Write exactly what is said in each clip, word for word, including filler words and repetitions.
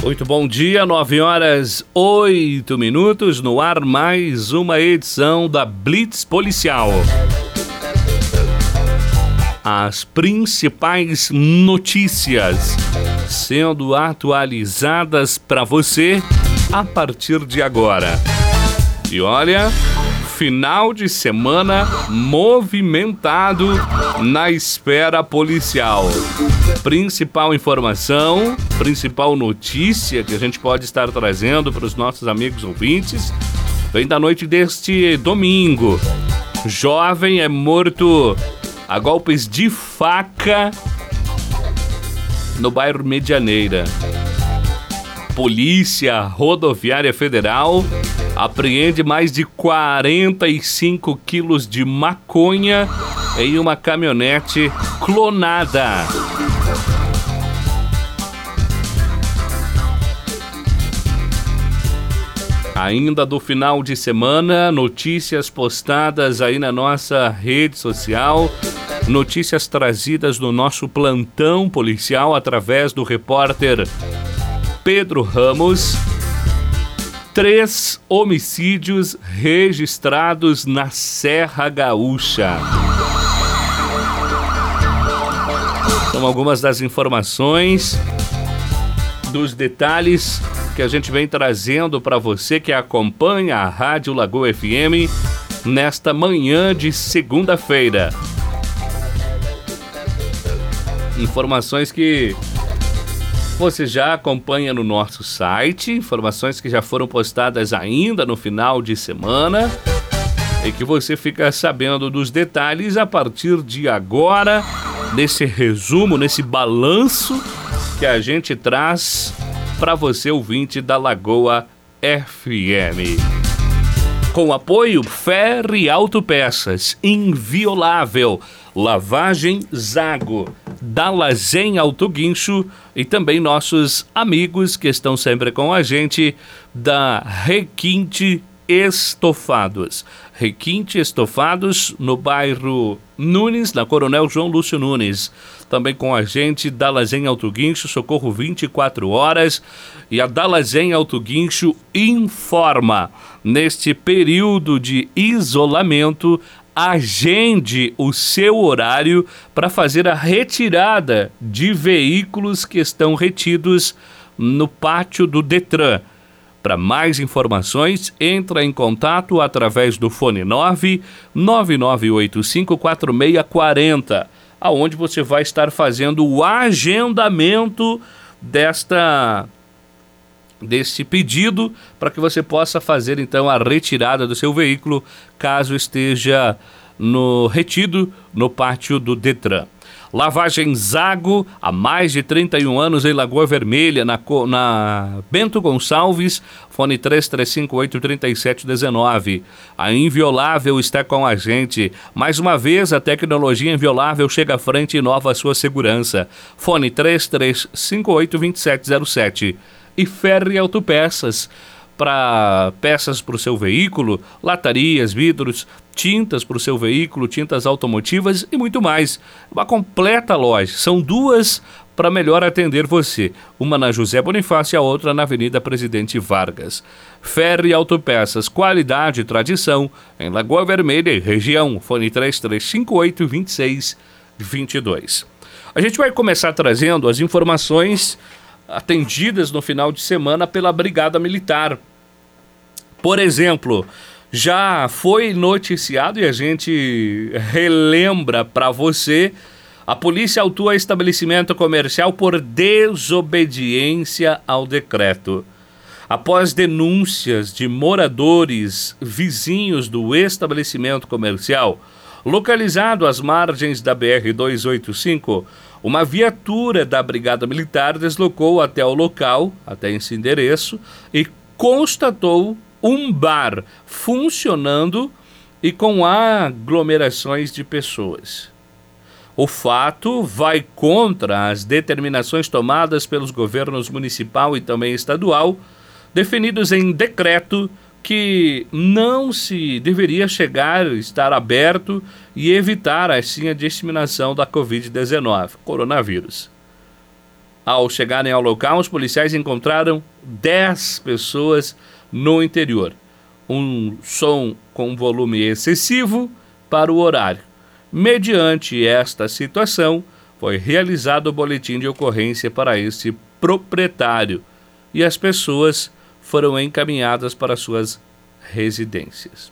Muito bom dia, nove horas, oito minutos, no ar mais uma edição da Blitz Policial. As principais notícias sendo atualizadas para você a partir de agora. E olha, final de semana movimentado na esfera policial. Principal informação, principal notícia que a gente pode estar trazendo para os nossos amigos ouvintes vem da noite deste domingo. Jovem é morto a golpes de faca no bairro Medianeira. Polícia Rodoviária Federal apreende mais de quarenta e cinco quilos de maconha em uma caminhonete clonada. Ainda do final de semana, notícias postadas aí na nossa rede social, notícias trazidas no nosso plantão policial através do repórter Pedro Ramos. Três homicídios registrados na Serra Gaúcha. São algumas das informações, dos detalhes que a gente vem trazendo para você que acompanha a Rádio Lagoa F M nesta manhã de segunda-feira. Informações que você já acompanha no nosso site, informações que já foram postadas ainda no final de semana e que você fica sabendo dos detalhes a partir de agora, nesse resumo, nesse balanço que a gente traz para você, ouvinte da Lagoa F M. Com apoio Ferri Autopeças, Inviolável, Lavagem Zago, Dalazen Autoguincho e também nossos amigos que estão sempre com a gente da Requinte Estofados. Requinte Estofados no bairro Nunes, na Coronel João Lúcio Nunes. Também com a gente Dalazen Autoguincho, socorro vinte e quatro horas. E a Dalazen Autoguincho informa, neste período de isolamento, agende o seu horário para fazer a retirada de veículos que estão retidos no pátio do Detran. Para mais informações, entra em contato através do fone nove nove nove oito cinco quatro seis quatro zero, aonde você vai estar fazendo o agendamento desta desse pedido para que você possa fazer então a retirada do seu veículo caso esteja no retido no pátio do Detran. Lavagem Zago, há mais de trinta e um anos em Lagoa Vermelha, na, na Bento Gonçalves, fone três três cinco oito três sete um nove. A Inviolável está com a gente. Mais uma vez, a tecnologia Inviolável chega à frente e inova a sua segurança. Fone três três cinco oito dois sete zero sete. E Ferri Autopeças, para peças para o seu veículo, latarias, vidros, tintas para o seu veículo, tintas automotivas e muito mais. Uma completa loja. São duas para melhor atender você. Uma na José Bonifácio e a outra na Avenida Presidente Vargas. Ferri Autopeças, qualidade e tradição em Lagoa Vermelha e região. Fone três três cinco oito dois seis dois dois. A gente vai começar trazendo as informações atendidas no final de semana pela Brigada Militar. Por exemplo, já foi noticiado e a gente relembra para você, a polícia autua estabelecimento comercial por desobediência ao decreto. Após denúncias de moradores vizinhos do estabelecimento comercial, localizado às margens da B R duzentos e oitenta e cinco, uma viatura da Brigada Militar deslocou até o local, até esse endereço, e constatou um bar funcionando e com aglomerações de pessoas. O fato vai contra as determinações tomadas pelos governos municipal e também estadual, definidos em decreto, que não se deveria chegar, estar aberto e evitar assim a disseminação da covid dezenove, coronavírus. Ao chegarem ao local, os policiais encontraram dez pessoas no interior. Um som com volume excessivo para o horário. Mediante esta situação, foi realizado o boletim de ocorrência para este proprietário e as pessoas foram encaminhadas para suas residências.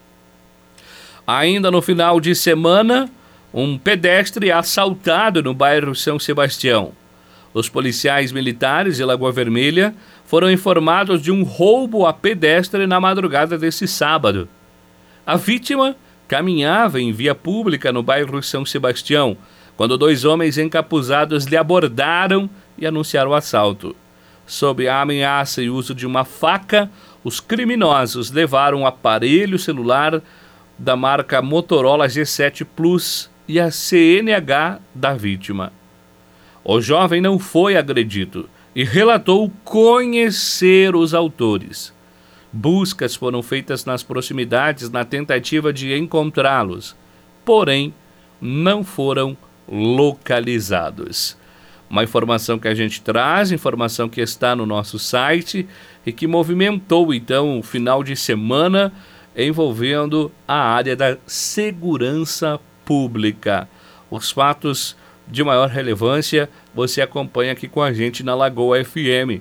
Ainda no final de semana, um pedestre assaltado no bairro São Sebastião. Os policiais militares de Lagoa Vermelha foram informados de um roubo a pedestre na madrugada desse sábado. A vítima caminhava em via pública no bairro São Sebastião, quando dois homens encapuzados lhe abordaram e anunciaram o assalto. Sob a ameaça e uso de uma faca, os criminosos levaram um aparelho celular da marca Motorola G sete Plus e a C N H da vítima. O jovem não foi agredido e relatou conhecer os autores. Buscas foram feitas nas proximidades na tentativa de encontrá-los, porém não foram localizados. Uma informação que a gente traz, informação que está no nosso site e que movimentou então o final de semana envolvendo a área da segurança pública. Os fatos de maior relevância você acompanha aqui com a gente na Lagoa F M,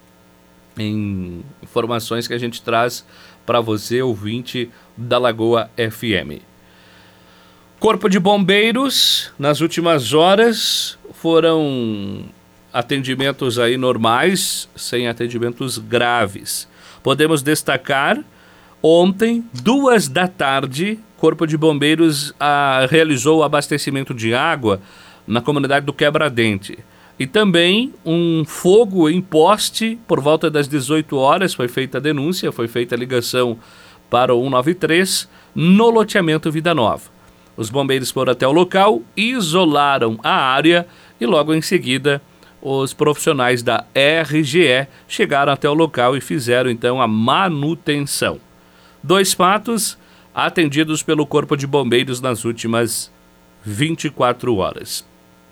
em informações que a gente traz para você, ouvinte da Lagoa F M. Corpo de Bombeiros, nas últimas horas, foram atendimentos aí normais, sem atendimentos graves. Podemos destacar, ontem, duas da tarde, Corpo de Bombeiros ah, realizou o abastecimento de água na comunidade do Quebra-Dente. E também um fogo em poste por volta das dezoito horas, foi feita a denúncia, foi feita a ligação para o cento e noventa e três no loteamento Vida Nova. Os bombeiros foram até o local, isolaram a área e logo em seguida os profissionais da R G E chegaram até o local e fizeram então a manutenção. Dois fatos atendidos pelo Corpo de Bombeiros nas últimas vinte e quatro horas.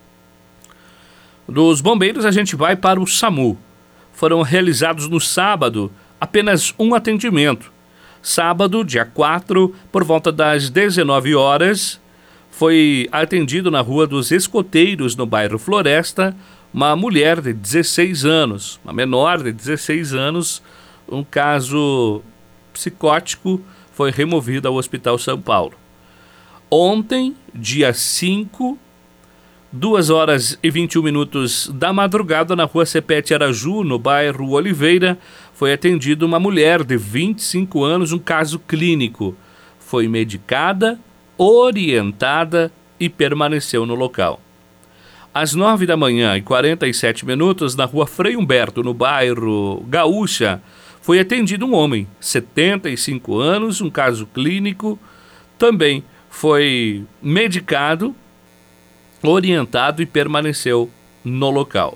Dos bombeiros a gente vai para o SAMU. Foram realizados no sábado apenas um atendimento. Sábado, dia quatro, por volta das dezenove horas, foi atendido na Rua dos Escoteiros, no bairro Floresta, uma mulher de dezesseis anos, uma menor de dezesseis anos, um caso psicótico, foi removida ao Hospital São Paulo. Ontem, dia cinco, duas horas e vinte e um minutos da madrugada, na Rua Cepete Araju, no bairro Oliveira, foi atendida uma mulher de vinte e cinco anos, um caso clínico. Foi medicada, orientada e permaneceu no local. Às nove da manhã e quarenta e sete minutos, na Rua Frei Humberto, no bairro Gaúcha, foi atendido um homem, setenta e cinco anos, um caso clínico, também foi medicado, orientado e permaneceu no local.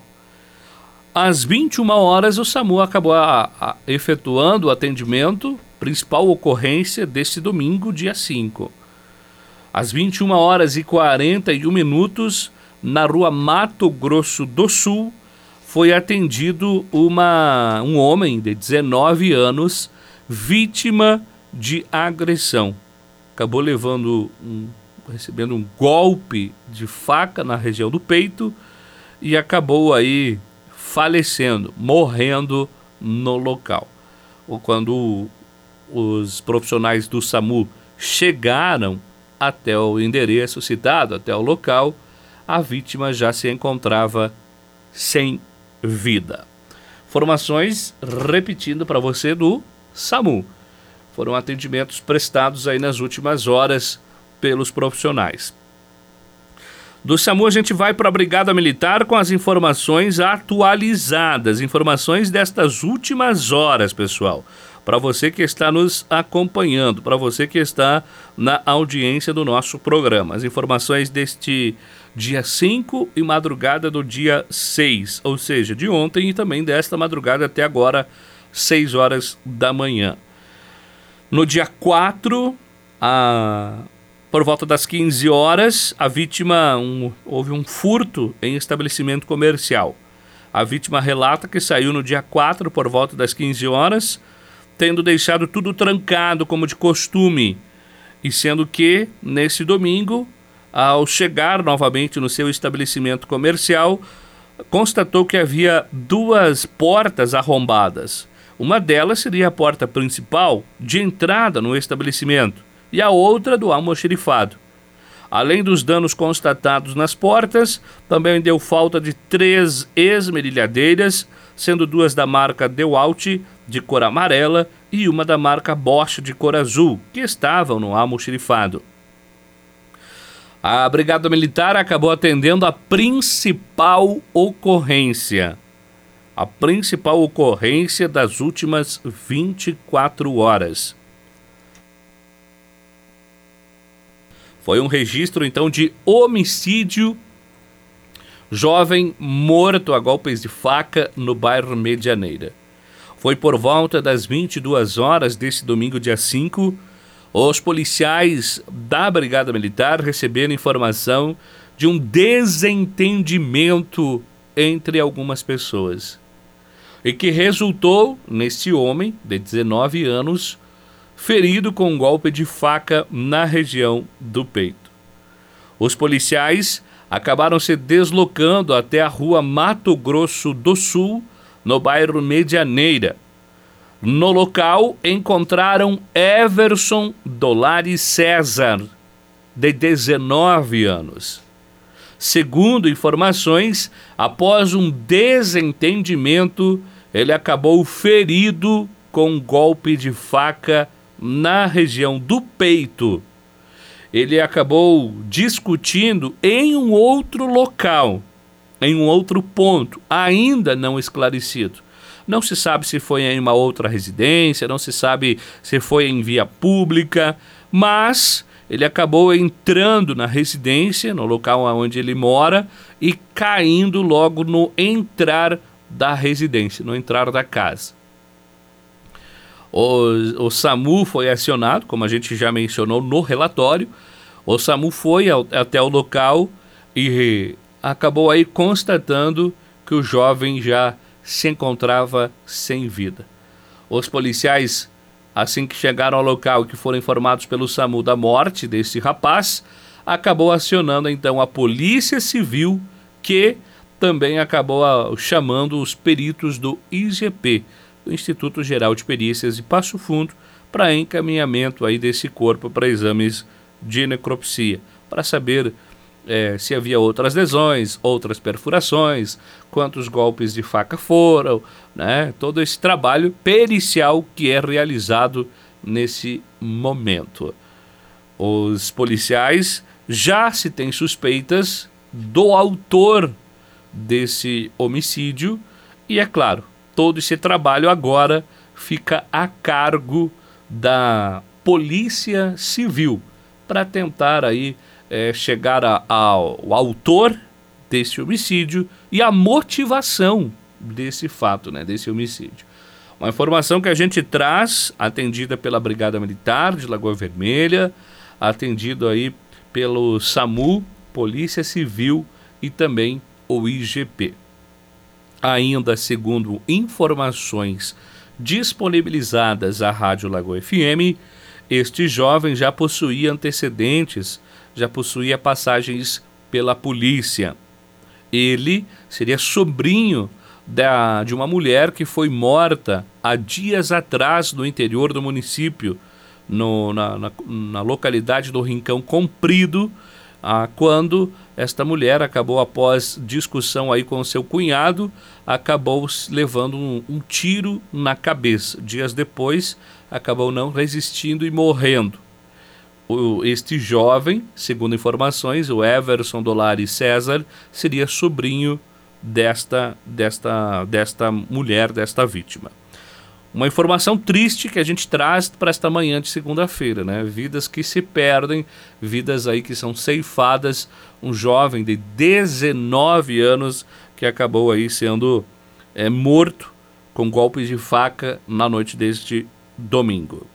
Às vinte e uma horas, o SAMU acabou a, a, efetuando o atendimento, principal ocorrência deste domingo, dia cinco. Às vinte e uma horas e quarenta e um minutos, na Rua Mato Grosso do Sul, foi atendido uma, um homem de dezenove anos, vítima de agressão. Acabou levando um, recebendo um golpe de faca na região do peito e acabou aí falecendo, morrendo no local. Quando os profissionais do SAMU chegaram até o endereço citado, até o local, a vítima já se encontrava sem vida. Informações, repetindo para você, do SAMU. Foram atendimentos prestados aí nas últimas horas pelos profissionais. Do SAMU a gente vai para a Brigada Militar com as informações atualizadas, informações destas últimas horas, pessoal. Para você que está nos acompanhando, para você que está na audiência do nosso programa. As informações deste dia cinco e madrugada do dia seis, ou seja, de ontem e também desta madrugada até agora, seis horas da manhã. No dia quatro, a... por volta das quinze horas, a vítima, um, houve um furto em estabelecimento comercial. A vítima relata que saiu no dia quatro por volta das quinze horas, tendo deixado tudo trancado como de costume, e sendo que, nesse domingo, ao chegar novamente no seu estabelecimento comercial, constatou que havia duas portas arrombadas. Uma delas seria a porta principal de entrada no estabelecimento e a outra do almoxarifado. Além dos danos constatados nas portas, também deu falta de três esmerilhadeiras, sendo duas da marca DeWalt, de cor amarela, e uma da marca Bosch, de cor azul, que estavam no almoxarifado. A Brigada Militar acabou atendendo a principal ocorrência. A principal ocorrência das últimas vinte e quatro horas. Foi um registro, então, de homicídio. Jovem morto a golpes de faca no bairro Medianeira. Foi por volta das vinte e duas horas desse domingo, dia cinco, os policiais da Brigada Militar receberam informação de um desentendimento entre algumas pessoas, e que resultou nesse homem de dezenove anos ferido com um golpe de faca na região do peito. Os policiais acabaram se deslocando até a rua Mato Grosso do Sul, no bairro Medianeira. No local encontraram Everson Dolari César, de dezenove anos. Segundo informações, após um desentendimento, ele acabou ferido com um golpe de faca na região do peito. Ele acabou discutindo em um outro local, em um outro ponto, ainda não esclarecido. Não se sabe se foi em uma outra residência, não se sabe se foi em via pública, mas ele acabou entrando na residência, no local onde ele mora, e caindo logo no entrar da residência, no entrar da casa. O, o SAMU foi acionado, como a gente já mencionou no relatório. O SAMU foi ao, até o local e acabou aí constatando que o jovem já se encontrava sem vida. Os policiais, assim que chegaram ao local e que foram informados pelo SAMU da morte desse rapaz, acabou acionando então a Polícia Civil, que também acabou a, chamando os peritos do I G P, do Instituto Geral de Perícias de Passo Fundo, para encaminhamento aí desse corpo para exames de necropsia, para saber É, se havia outras lesões, outras perfurações, quantos golpes de faca foram, né? Todo esse trabalho pericial que é realizado nesse momento. Os policiais já se têm suspeitas do autor desse homicídio e, é claro, todo esse trabalho agora fica a cargo da Polícia Civil para tentar aí É, chegar a, ao, ao autor desse homicídio e a motivação desse fato, né, desse homicídio. Uma informação que a gente traz, atendida pela Brigada Militar de Lagoa Vermelha, atendido aí pelo SAMU, Polícia Civil e também o I G P. Ainda segundo informações disponibilizadas à Rádio Lagoa F M, este jovem já possuía antecedentes, já possuía passagens pela polícia. Ele seria sobrinho da, de uma mulher que foi morta há dias atrás no interior do município, no, na, na, na localidade do Rincão Comprido, ah, quando esta mulher acabou, após discussão aí com seu cunhado, acabou levando um, um tiro na cabeça. Dias depois, acabou não resistindo e morrendo. O, este jovem, segundo informações, o Everson Dolari César, seria sobrinho desta, desta, desta mulher, desta vítima. Uma informação triste que a gente traz para esta manhã de segunda-feira, né? Vidas que se perdem, vidas aí que são ceifadas. Um jovem de dezenove anos que acabou aí sendo é, morto com golpes de faca na noite deste domingo.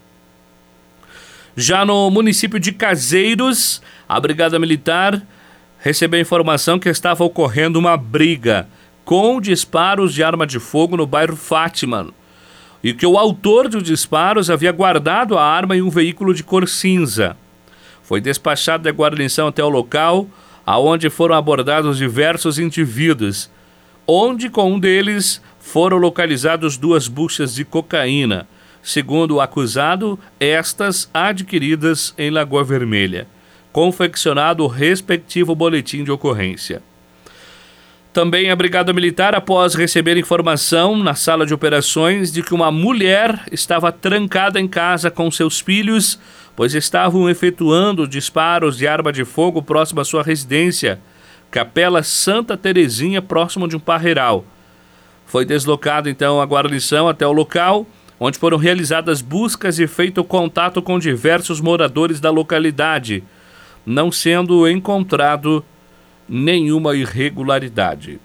Já no município de Caseiros, a Brigada Militar recebeu a informação que estava ocorrendo uma briga com disparos de arma de fogo no bairro Fátima, e que o autor dos disparos havia guardado a arma em um veículo de cor cinza. Foi despachado da guarnição até o local, aonde foram abordados diversos indivíduos, onde com um deles foram localizados duas buchas de cocaína, segundo o acusado, estas adquiridas em Lagoa Vermelha, confeccionado o respectivo boletim de ocorrência. Também a Brigada Militar, após receber informação na sala de operações de que uma mulher estava trancada em casa com seus filhos, pois estavam efetuando disparos de arma de fogo próximo à sua residência, Capela Santa Terezinha, próximo de um parreiral. Foi deslocado então a guarnição até o local, onde foram realizadas buscas e feito contato com diversos moradores da localidade, não sendo encontrado nenhuma irregularidade.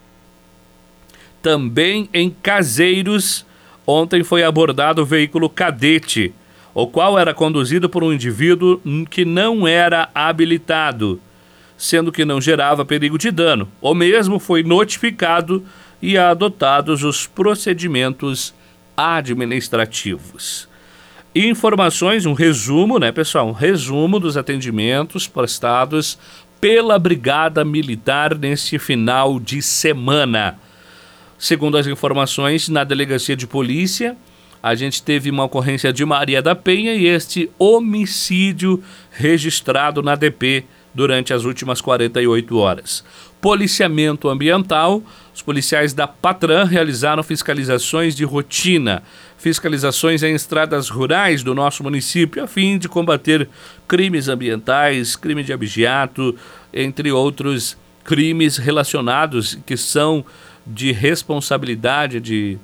Também em Caseiros, ontem foi abordado o veículo cadete, o qual era conduzido por um indivíduo que não era habilitado, sendo que não gerava perigo de dano. O mesmo foi notificado e adotados os procedimentos administrativos. Informações, um resumo, né, pessoal? Um resumo dos atendimentos prestados pela Brigada Militar neste final de semana. Segundo as informações, na Delegacia de Polícia, a gente teve uma ocorrência de Maria da Penha e este homicídio registrado na D P durante as últimas quarenta e oito horas. Policiamento ambiental, os policiais da Patran realizaram fiscalizações de rotina, fiscalizações em estradas rurais do nosso município, a fim de combater crimes ambientais, crime de abigeato, entre outros crimes relacionados que são de responsabilidade, de,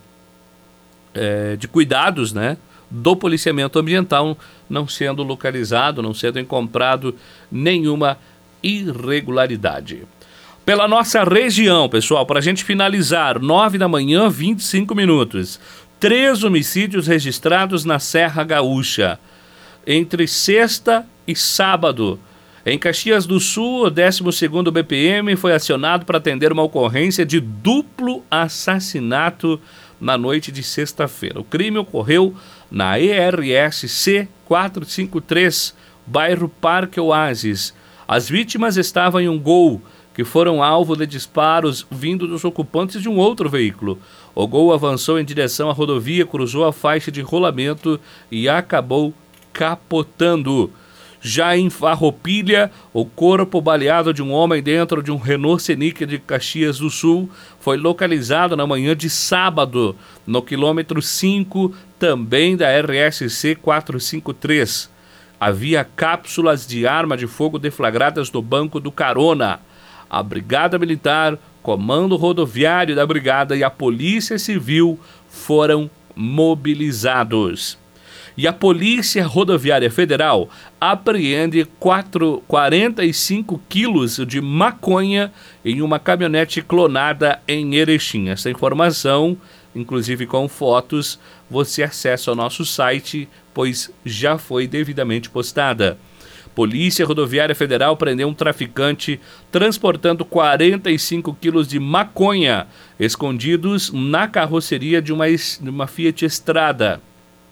é, de cuidados, né, do policiamento ambiental, não sendo localizado, não sendo encontrado nenhuma irregularidade. Pela nossa região, pessoal, para a gente finalizar, nove da manhã, vinte e cinco minutos. Três homicídios registrados na Serra Gaúcha, entre sexta e sábado. Em Caxias do Sul, o décimo segundo B P M foi acionado para atender uma ocorrência de duplo assassinato na noite de sexta-feira. O crime ocorreu na E R S C quatrocentos e cinquenta e três, bairro Parque Oasis. As vítimas estavam em um Gol, que foram alvo de disparos vindo dos ocupantes de um outro veículo. O Gol avançou em direção à rodovia, cruzou a faixa de rolamento e acabou capotando. Já em Farroupilha, o corpo baleado de um homem dentro de um Renault Scenic de Caxias do Sul foi localizado na manhã de sábado, no quilômetro cinco, também da R S C quatrocentos e cinquenta e três. Havia cápsulas de arma de fogo deflagradas no banco do carona. A Brigada Militar, Comando Rodoviário da Brigada e a Polícia Civil foram mobilizados. E a Polícia Rodoviária Federal apreende quatro, quarenta e cinco quilos de maconha em uma caminhonete clonada em Erechim. Essa informação, inclusive com fotos, você acessa ao nosso site, pois já foi devidamente postada. Polícia Rodoviária Federal prendeu um traficante transportando quarenta e cinco quilos de maconha escondidos na carroceria de uma, de uma Fiat Strada.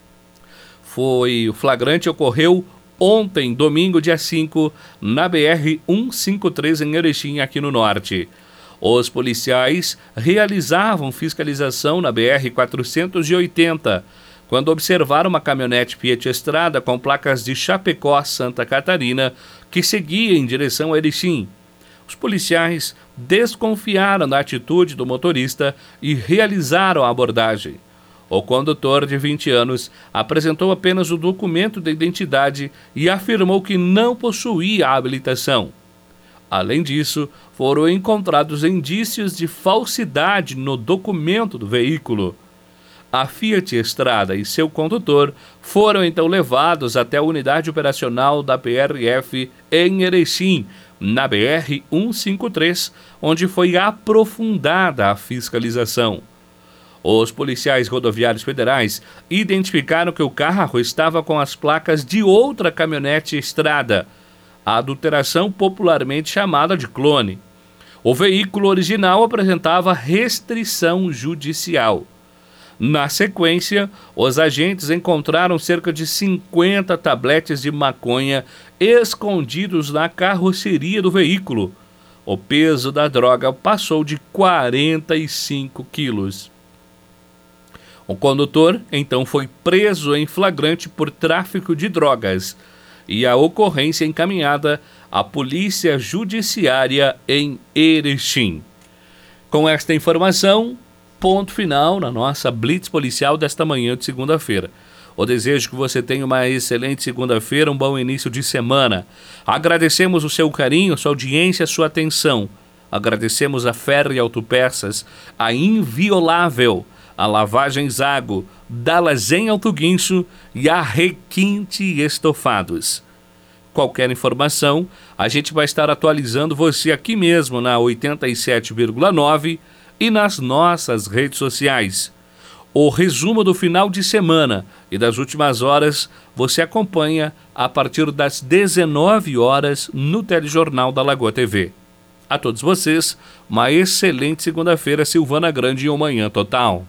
Foi, o flagrante ocorreu ontem, domingo, dia cinco, na B R cento e cinquenta e três em Erechim, aqui no norte. Os policiais realizavam fiscalização na B R quatrocentos e oitenta, quando observaram uma caminhonete Fiat Strada com placas de Chapecó, Santa Catarina, que seguia em direção a Erechim. Os policiais desconfiaram da atitude do motorista e realizaram a abordagem. O condutor, de vinte anos, apresentou apenas o documento de identidade e afirmou que não possuía habilitação. Além disso, foram encontrados indícios de falsidade no documento do veículo. A Fiat Strada e seu condutor foram então levados até a unidade operacional da P R F em Erechim, na B R cento e cinquenta e três, onde foi aprofundada a fiscalização. Os policiais rodoviários federais identificaram que o carro estava com as placas de outra caminhonete Strada, a adulteração popularmente chamada de clone. O veículo original apresentava restrição judicial. Na sequência, os agentes encontraram cerca de cinquenta tabletes de maconha escondidos na carroceria do veículo. O peso da droga passou de quarenta e cinco quilos. O condutor, então, foi preso em flagrante por tráfico de drogas e a ocorrência encaminhada à Polícia Judiciária em Erechim. Com esta informação, ponto final na nossa Blitz Policial desta manhã de segunda-feira. Eu desejo que você tenha uma excelente segunda-feira, um bom início de semana. Agradecemos o seu carinho, a sua audiência, a sua atenção. Agradecemos a Ferre Autopeças, a Inviolável, a Lavagem Zago, Dalazen Alto Guincho e a Requinte Estofados. Qualquer informação, a gente vai estar atualizando você aqui mesmo na oitenta e sete vírgula nove e nas nossas redes sociais. O resumo do final de semana e das últimas horas você acompanha a partir das dezenove horas no Telejornal da Lagoa T V. A todos vocês, uma excelente segunda-feira, Silvana Grande e um Manhã Total.